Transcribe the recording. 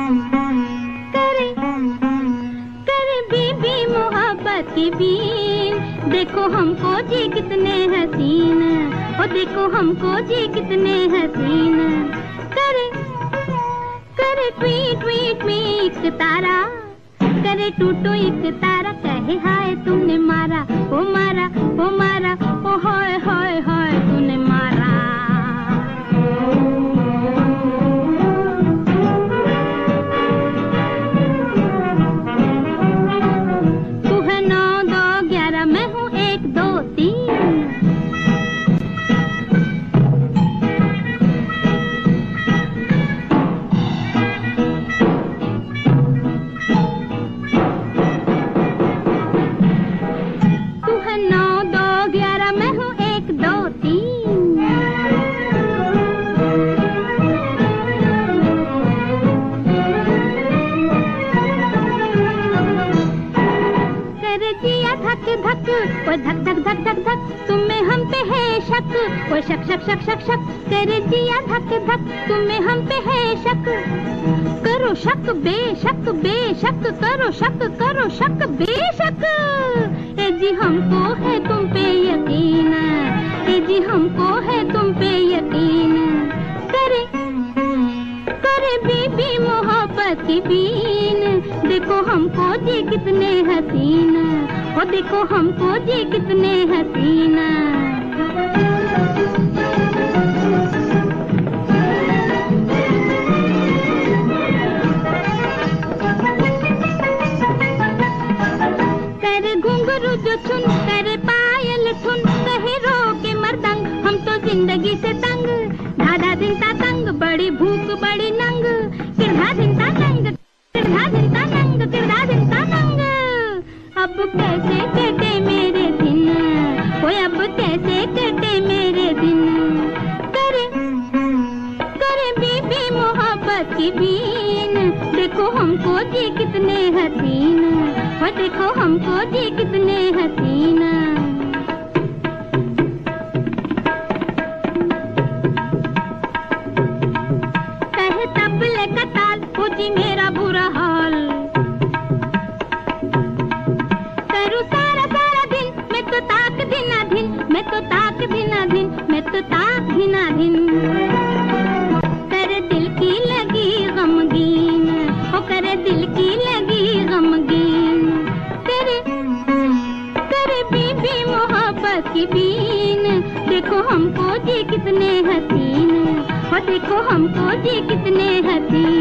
करे करे बीबी मोहब्बत की बीन, देखो हमको जी कितने हसीन, ओ देखो हमको जी कितने हसीन। करे करे ट्वीट ट्वीट ट्वीट तारा, करे टूटो एक तारा, कहे हाय तुमने मारा, ओ मारा, ओ मारा, ओ हाय हाय हाय तूने मारा। तू है 9 2 11, मैं हूँ 1 2 3। ओ धक धक धक धक धक, तुम्हें हम पे है शक, ओ शक शक शक शक शक, करे जिया धक धक, तुम्हें हम पे है शक। करो शक बेशक बेशक, करो शक बेशक। ए जी हमको है तुम पे यकीन, ए जी हमको है तुम पे यकीन। करे करे बीबी मोहब्बत की बीन, देखो हमको जी कितने हसीन, ओ देखो हमको जी कितने हसीना। करे घुंघरू जो चुन, करे पायल धुन, कहे रो के मर्दंग, हम तो जिंदगी से तंग। धाधा दिनता तंग, बड़ी भूख बड़ी नंग, किरधा दिनता नंग, किरधा दिनता नंग, किरधा दिनता नंग। अब कैसे कटे मेरे दिन, ओए अब कैसे कटे मेरे दिन। करे करे बीबी मोहब्बत की बीन, देखो हमको जी कितने हसीन, और देखो हमको जी कितने हसीन। कहे तबले का ताल, हो जी मेरा बुरा हाल। मैं तो ताक दिना दिन, मैं तो ताक दिना दिन। करे दिल की लगी गमगीन, ओ करे दिल की लगी गमगीन। करे करे बीबी मोहब्बत की बीन, देखो हमको जी कितने हसीन, ओ देखो हमको जी कितने हसीन।